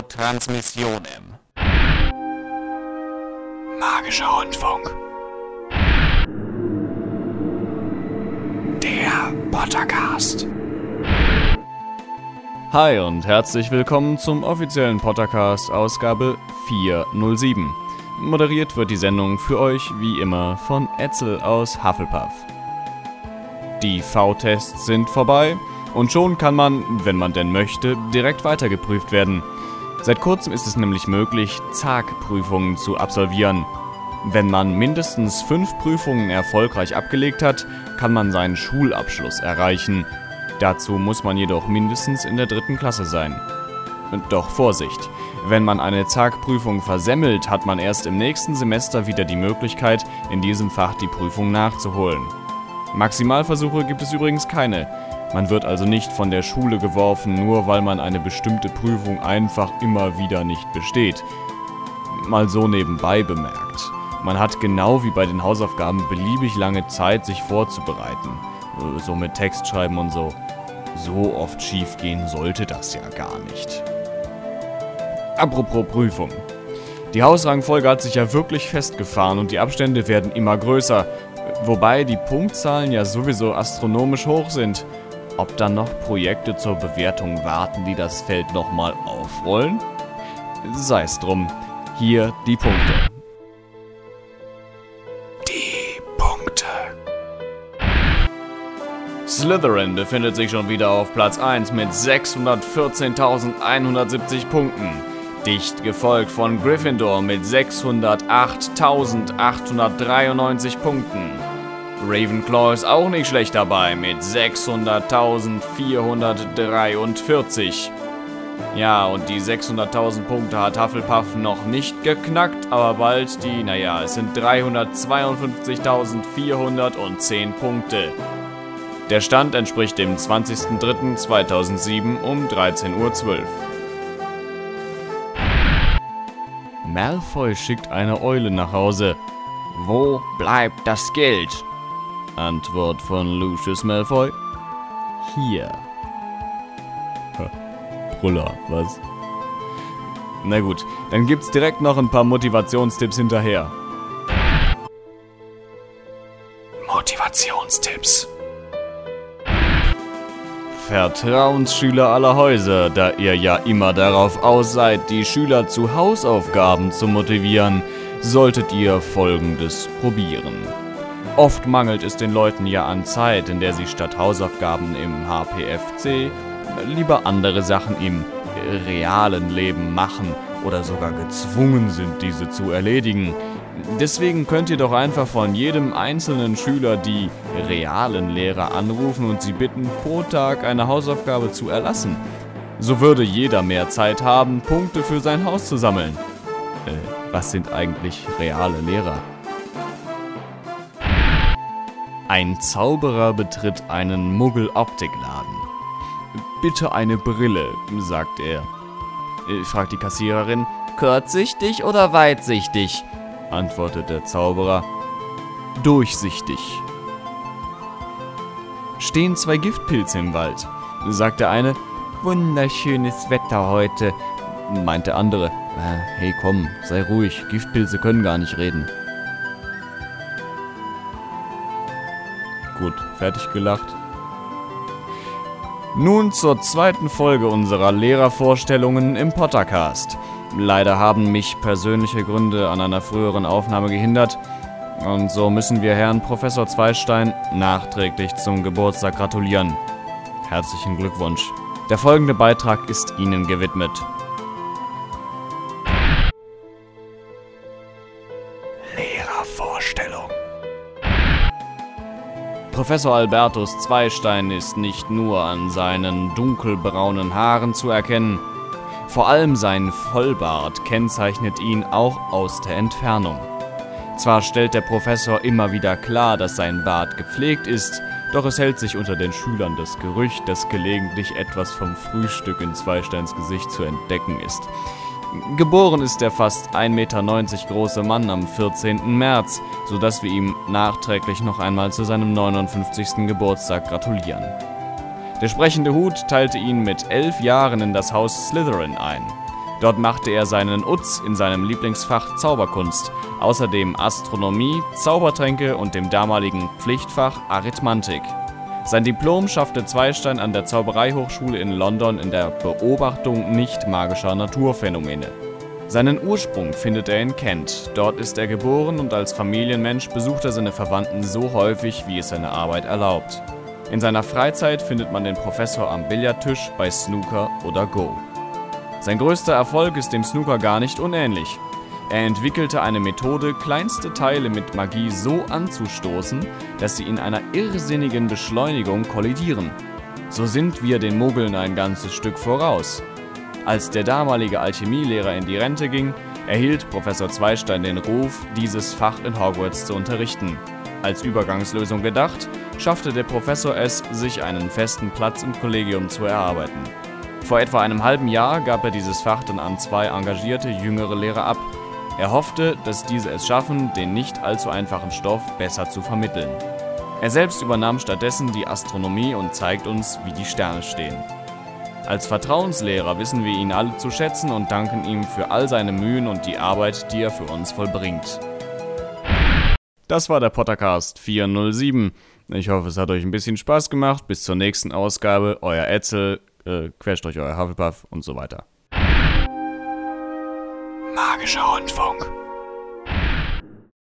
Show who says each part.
Speaker 1: Transmissionem.
Speaker 2: Magischer Rundfunk. Der Pottercast.
Speaker 3: Hi und herzlich willkommen zum offiziellen Pottercast Ausgabe 407. Moderiert wird die Sendung für euch wie immer von Etzel aus Hufflepuff. Die V-Tests sind vorbei und schon kann man, wenn man denn möchte, direkt weitergeprüft werden. Seit kurzem ist es nämlich möglich, ZAG-Prüfungen zu absolvieren. Wenn man mindestens 5 Prüfungen erfolgreich abgelegt hat, kann man seinen Schulabschluss erreichen. Dazu muss man jedoch mindestens in der 3. Klasse sein. Doch Vorsicht! Wenn man eine ZAG-Prüfung versemmelt, hat man erst im nächsten Semester wieder die Möglichkeit, in diesem Fach die Prüfung nachzuholen. Maximalversuche gibt es übrigens keine. Man wird also nicht von der Schule geworfen, nur weil man eine bestimmte Prüfung einfach immer wieder nicht besteht. Mal so nebenbei bemerkt. Man hat genau wie bei den Hausaufgaben beliebig lange Zeit, sich vorzubereiten. So mit Textschreiben und so. So oft schief gehen sollte das ja gar nicht. Apropos Prüfung. Die Hausrangfolge hat sich ja wirklich festgefahren und die Abstände werden immer größer. Wobei die Punktzahlen ja sowieso astronomisch hoch sind. Ob dann noch Projekte zur Bewertung warten, die das Feld nochmal aufrollen? Sei's drum. Hier die Punkte.
Speaker 2: Die Punkte.
Speaker 3: Slytherin befindet sich schon wieder auf Platz 1 mit 614.170 Punkten. Dicht gefolgt von Gryffindor mit 608.893 Punkten. Ravenclaw ist auch nicht schlecht dabei mit 600.443. Ja, und die 600.000 Punkte hat Hufflepuff noch nicht geknackt, aber bald es sind 352.410 Punkte. Der Stand entspricht dem 20.03.2007 um 13:12 Uhr. Malfoy schickt eine Eule nach Hause. Wo bleibt das Geld? Antwort von Lucius Malfoy. Hier. Brüller, was? Na gut, dann gibt's direkt noch ein paar Motivationstipps hinterher.
Speaker 2: Motivationstipps.
Speaker 3: Vertrauensschüler aller Häuser, da ihr ja immer darauf aus seid, die Schüler zu Hausaufgaben zu motivieren, solltet ihr Folgendes probieren. Oft mangelt es den Leuten ja an Zeit, in der sie statt Hausaufgaben im HPFC lieber andere Sachen im realen Leben machen oder sogar gezwungen sind, diese zu erledigen. Deswegen könnt ihr doch einfach von jedem einzelnen Schüler die realen Lehrer anrufen und sie bitten, pro Tag eine Hausaufgabe zu erlassen. So würde jeder mehr Zeit haben, Punkte für sein Haus zu sammeln. Was sind eigentlich reale Lehrer? Ein Zauberer betritt einen Muggel-Optikladen. Bitte eine Brille, sagt er. Fragt die Kassiererin, kurzsichtig oder weitsichtig? Antwortet der Zauberer. Durchsichtig. Stehen 2 Giftpilze im Wald, sagt der eine. Wunderschönes Wetter heute, meint der andere. Hey komm, sei ruhig, Giftpilze können gar nicht reden. Gut, fertig gelacht. Nun zur zweiten Folge unserer Lehrervorstellungen im Pottercast. Leider haben mich persönliche Gründe an einer früheren Aufnahme gehindert und so müssen wir Herrn Professor Zweistein nachträglich zum Geburtstag gratulieren. Herzlichen Glückwunsch. Der folgende Beitrag ist Ihnen gewidmet.
Speaker 2: Lehrervorstellung.
Speaker 3: Professor Albertus Zweistein ist nicht nur an seinen dunkelbraunen Haaren zu erkennen. Vor allem sein Vollbart kennzeichnet ihn auch aus der Entfernung. Zwar stellt der Professor immer wieder klar, dass sein Bart gepflegt ist, doch es hält sich unter den Schülern das Gerücht, dass gelegentlich etwas vom Frühstück in Zweisteins Gesicht zu entdecken ist. Geboren ist der fast 1,90 Meter große Mann am 14. März, sodass wir ihm nachträglich noch einmal zu seinem 59. Geburtstag gratulieren. Der sprechende Hut teilte ihn mit 11 Jahren in das Haus Slytherin ein. Dort machte er seinen Uz in seinem Lieblingsfach Zauberkunst, außerdem Astronomie, Zaubertränke und dem damaligen Pflichtfach Arithmantik. Sein Diplom schaffte Zweistein an der Zaubereihochschule in London in der Beobachtung nicht magischer Naturphänomene. Seinen Ursprung findet er in Kent. Dort ist er geboren und als Familienmensch besucht er seine Verwandten so häufig, wie es seine Arbeit erlaubt. In seiner Freizeit findet man den Professor am Billardtisch, bei Snooker oder Go. Sein größter Erfolg ist dem Snooker gar nicht unähnlich. Er entwickelte eine Methode, kleinste Teile mit Magie so anzustoßen, dass sie in einer irrsinnigen Beschleunigung kollidieren. So sind wir den Muggeln ein ganzes Stück voraus. Als der damalige Alchemielehrer in die Rente ging, erhielt Professor Zweistein den Ruf, dieses Fach in Hogwarts zu unterrichten. Als Übergangslösung gedacht, schaffte der Professor es, sich einen festen Platz im Kollegium zu erarbeiten. Vor etwa einem halben Jahr gab er dieses Fach dann an 2 engagierte jüngere Lehrer ab. Er hoffte, dass diese es schaffen, den nicht allzu einfachen Stoff besser zu vermitteln. Er selbst übernahm stattdessen die Astronomie und zeigt uns, wie die Sterne stehen. Als Vertrauenslehrer wissen wir ihn alle zu schätzen und danken ihm für all seine Mühen und die Arbeit, die er für uns vollbringt. Das war der Pottercast 407. Ich hoffe, es hat euch ein bisschen Spaß gemacht. Bis zur nächsten Ausgabe. Euer Etzel, _euer Hufflepuff und so weiter.
Speaker 2: Magischer Rundfunk.